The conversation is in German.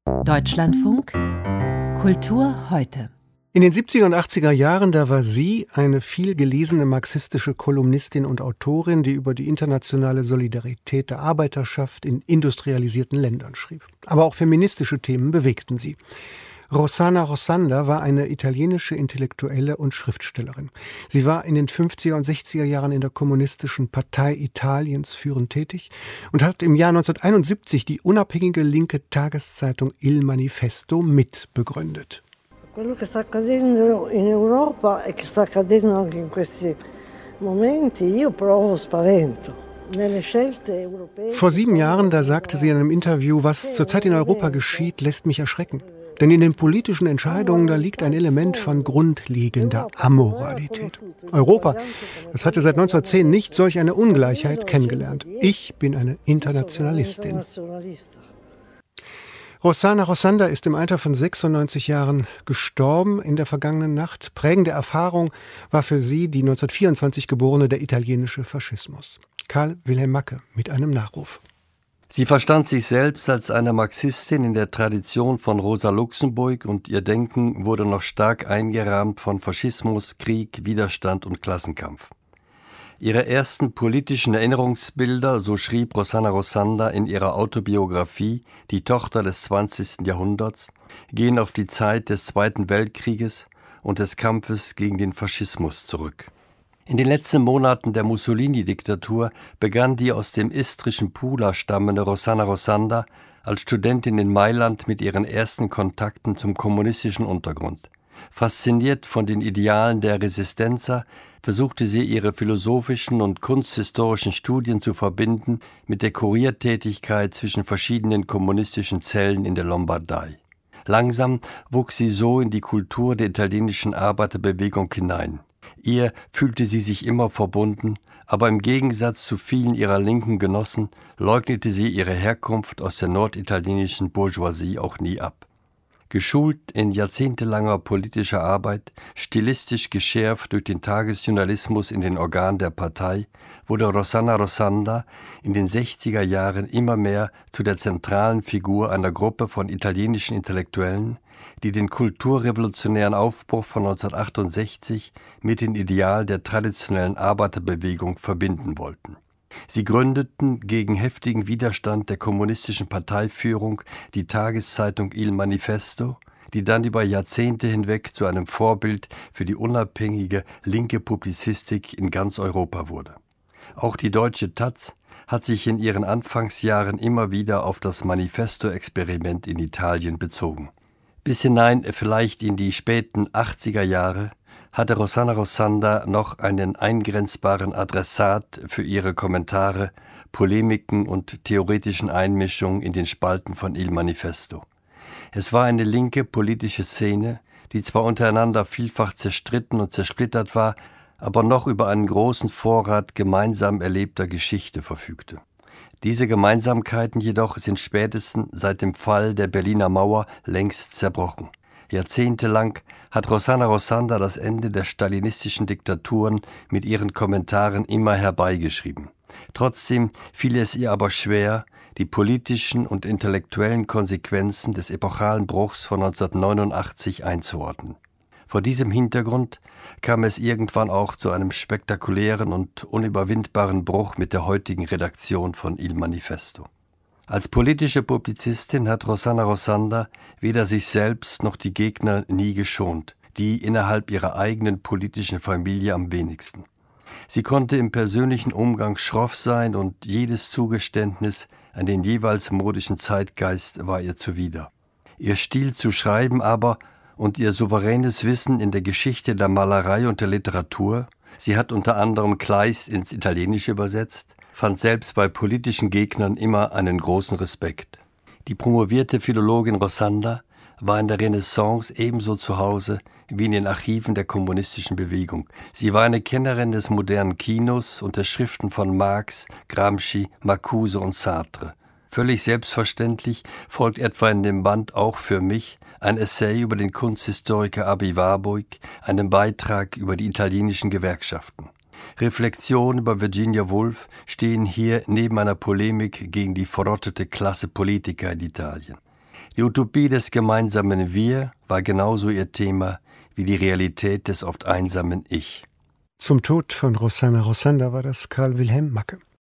Deutschlandfunk Kultur heute. In den 70er und 80er Jahren, da war sie eine viel gelesene marxistische Kolumnistin und Autorin, die über die internationale Solidarität der Arbeiterschaft in industrialisierten Ländern schrieb. Aber auch feministische Themen bewegten sie. Rossana Rossanda war eine italienische Intellektuelle und Schriftstellerin. Sie war in den 50er und 60er Jahren in der Kommunistischen Partei Italiens führend tätig und hat im Jahr 1971 die unabhängige linke Tageszeitung Il Manifesto mitbegründet. Quello che sta accadendo in Europa e che sta accadendo anche in questi momenti, io provo spavento. Vor 7 Jahren, da sagte sie in einem Interview, was zurzeit in Europa geschieht, lässt mich erschrecken. Denn in den politischen Entscheidungen, da liegt ein Element von grundlegender Amoralität. Europa, das hatte seit 1910 nicht solch eine Ungleichheit kennengelernt. Ich bin eine Internationalistin. Rossana Rossanda ist im Alter von 96 Jahren gestorben in der vergangenen Nacht. Prägende Erfahrung war für sie die 1924 geborene der italienische Faschismus. Karl Wilhelm Macke mit einem Nachruf. Sie verstand sich selbst als eine Marxistin in der Tradition von Rosa Luxemburg und ihr Denken wurde noch stark eingerahmt von Faschismus, Krieg, Widerstand und Klassenkampf. Ihre ersten politischen Erinnerungsbilder, so schrieb Rossana Rossanda in ihrer Autobiografie Die Tochter des 20. Jahrhunderts, gehen auf die Zeit des Zweiten Weltkrieges und des Kampfes gegen den Faschismus zurück. In den letzten Monaten der Mussolini-Diktatur begann die aus dem istrischen Pula stammende Rossana Rossanda als Studentin in Mailand mit ihren ersten Kontakten zum kommunistischen Untergrund. Fasziniert von den Idealen der Resistenza versuchte sie ihre philosophischen und kunsthistorischen Studien zu verbinden mit der Kuriertätigkeit zwischen verschiedenen kommunistischen Zellen in der Lombardei. Langsam wuchs sie so in die Kultur der italienischen Arbeiterbewegung hinein. Ihr fühlte sie sich immer verbunden, aber im Gegensatz zu vielen ihrer linken Genossen leugnete sie ihre Herkunft aus der norditalienischen Bourgeoisie auch nie ab. Geschult in jahrzehntelanger politischer Arbeit, stilistisch geschärft durch den Tagesjournalismus in den Organen der Partei, wurde Rossana Rossanda in den 60er Jahren immer mehr zu der zentralen Figur einer Gruppe von italienischen Intellektuellen, die den kulturrevolutionären Aufbruch von 1968 mit den Idealen der traditionellen Arbeiterbewegung verbinden wollten. Sie gründeten gegen heftigen Widerstand der kommunistischen Parteiführung die Tageszeitung Il Manifesto, die dann über Jahrzehnte hinweg zu einem Vorbild für die unabhängige linke Publizistik in ganz Europa wurde. Auch die deutsche taz hat sich in ihren Anfangsjahren immer wieder auf das Manifesto-Experiment in Italien bezogen. Bis hinein vielleicht in die späten 80er Jahre hatte Rossana Rossanda noch einen eingrenzbaren Adressat für ihre Kommentare, Polemiken und theoretischen Einmischungen in den Spalten von Il Manifesto. Es war eine linke politische Szene, die zwar untereinander vielfach zerstritten und zersplittert war, aber noch über einen großen Vorrat gemeinsam erlebter Geschichte verfügte. Diese Gemeinsamkeiten jedoch sind spätestens seit dem Fall der Berliner Mauer längst zerbrochen. Jahrzehntelang hat Rossana Rossanda das Ende der stalinistischen Diktaturen mit ihren Kommentaren immer herbeigeschrieben. Trotzdem fiel es ihr aber schwer, die politischen und intellektuellen Konsequenzen des epochalen Bruchs von 1989 einzuordnen. Vor diesem Hintergrund kam es irgendwann auch zu einem spektakulären und unüberwindbaren Bruch mit der heutigen Redaktion von Il Manifesto. Als politische Publizistin hat Rossana Rossanda weder sich selbst noch die Gegner nie geschont, die innerhalb ihrer eigenen politischen Familie am wenigsten. Sie konnte im persönlichen Umgang schroff sein und jedes Zugeständnis an den jeweils modischen Zeitgeist war ihr zuwider. Ihr Stil zu schreiben aber und ihr souveränes Wissen in der Geschichte der Malerei und der Literatur, sie hat unter anderem Kleist ins Italienische übersetzt, fand selbst bei politischen Gegnern immer einen großen Respekt. Die promovierte Philologin Rossanda war in der Renaissance ebenso zu Hause wie in den Archiven der kommunistischen Bewegung. Sie war eine Kennerin des modernen Kinos und der Schriften von Marx, Gramsci, Marcuse und Sartre. Völlig selbstverständlich folgt etwa in dem Band Auch für mich ein Essay über den Kunsthistoriker Aby Warburg, einen Beitrag über die italienischen Gewerkschaften. Reflexionen über Virginia Woolf stehen hier neben einer Polemik gegen die verrottete Klasse Politiker in Italien. Die Utopie des gemeinsamen Wir war genauso ihr Thema wie die Realität des oft einsamen Ich. Zum Tod von Rossana Rossanda war das Karl Wilhelm Macke.